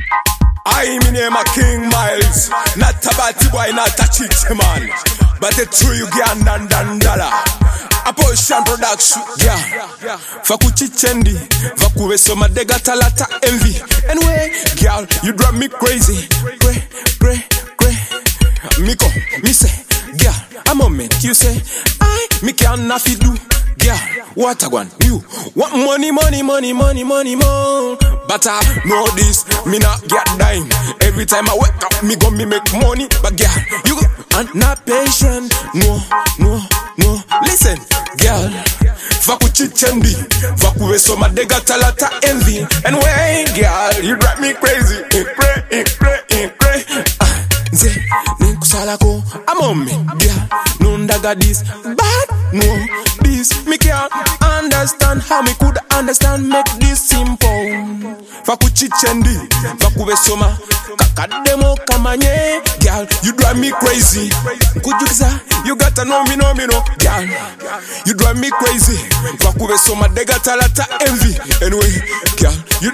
I me name a King Miles, not a batty boy, not a chichi man, but a true Ugandan dollar. A Potion production, yeah. Fakuchichendi, vakuwe soma dega talata envy. Anyway, girl, you drive me crazy. Pray. Miko, me say, girl, a moment, you say, me can't nothing do. Girl, what I want, you want money more. But I know this, me not get dime. Every time I wake up, me make money. But girl, you go, and not patient. No. Listen, girl, vakuchichendi, vakuwe soma dega talata envy. And when, girl, you drive me crazy. Pray. Nze, ninkusalako, I'm on me, girl. No ndaga this, but no, this, me can't understand how me could understand, make this simple. Vakuchichendi, vakuwe soma, kakademo kamanye, girl, you drive me crazy. Kujukiza, you gotta know me, no, girl, you drive me crazy. Vakuwe soma dega talata envy. Anyway, girl, you,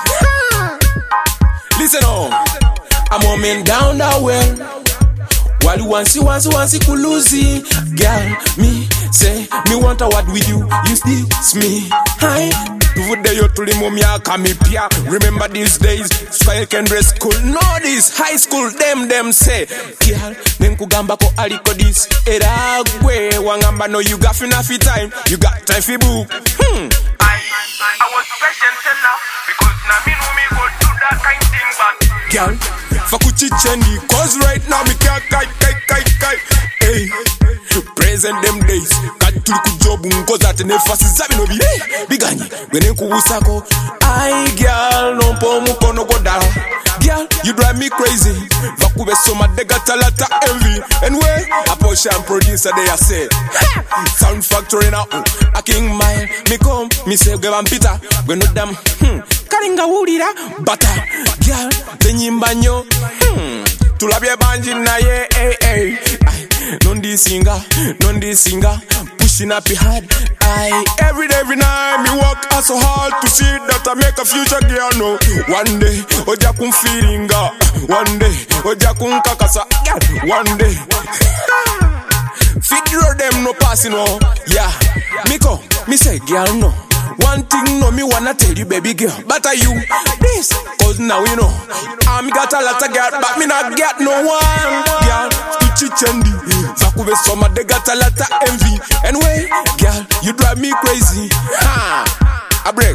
listen on. I'm coming down that well. While you want see kuluzi. Girl, me say, me want a word with you. You still me. Hi. Remember these days, secondary school, no this high school, them say, girl, nenkugamba ko aliko this, eragwe, wangamba no you got enough time, you got time for book. I was patient enough, because now me know me go do that kind thing, but girl, fakuchichendi, cause right now me can't kite. Hey, present them days, katuli kujobu nkoza ate nefasi zabi no biganye, gwene kuwusako. Ay girl, no po mukono godala. Girl, you drive me crazy. Vakube soma dega talata envy. And where a Potion producer they say, Sound Factory now, a King Mile. Me come, me say gevan pita, we no damn. Karinga wulira bata. Girl, tenyimbanyo. Tulabye banji na ye, hey. Nondi singer, pushing up hard. Every night me work so hard to see that I make a future girl. No, one day oja kun feelinga, one day oja kun kakasa, one day. Figure them no passing on, yeah. Miko, me say girl no. One thing no me wanna tell you baby girl, but are you this? Cause now you know, I got a lot of girl, but me not get no one. Girl, chichendi, vakuwe soma de got a lot of envy. And way, girl, you drive me crazy. A break.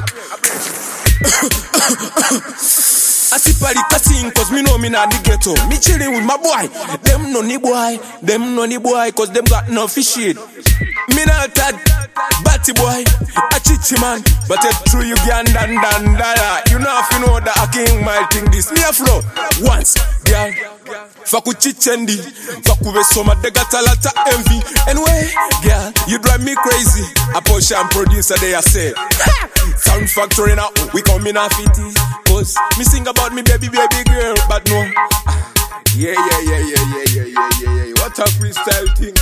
I see party casting cause me know me not the ghetto. Me chilling with my boy. Them no ni boy cause them got no fish shit. Me not that batty boy, a chichi man, but a true Ugandan dollar. You know if you know that a King might think this. Me a flow once, girl. Fakuchichendi, vakuwe soma de got a lot of envy. And way, girl, you drive me crazy. A Potion producer they say, Sound Factory now, we come in a fitty. Cause me sing about me baby girl, but no. Yeah. What a freestyle thing.